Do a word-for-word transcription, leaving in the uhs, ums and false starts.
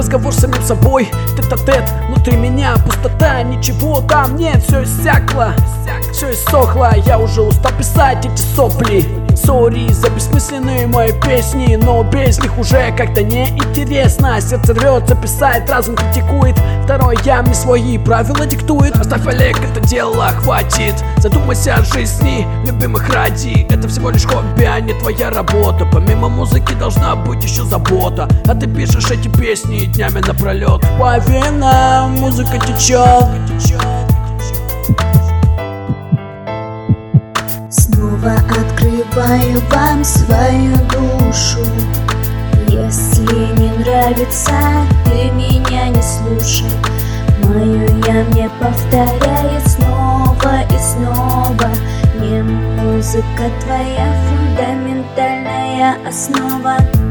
разговор с самим собой, тет-а-тет, внутри меня пустота, ничего там нет, все иссякло, все иссохло, я уже устал писать эти сопли. Сори за бессмысленные мои песни, но без них уже как-то неинтересно. Сердце рвется писать, разум критикует, второй я мне свои правила диктует. Оставь, Олег, это дело, хватит. Задумайся о жизни, любимых ради. Это всего лишь хобби, а не твоя работа. Помимо музыки должна быть еще забота, а ты пишешь эти песни днями напролет. По венам музыка течет. Снова открываю вам свою душу. Если не нравится, ты меня не слушай. Мою я мне повторяет снова и снова. Не музыка твоя фундаментальная основа.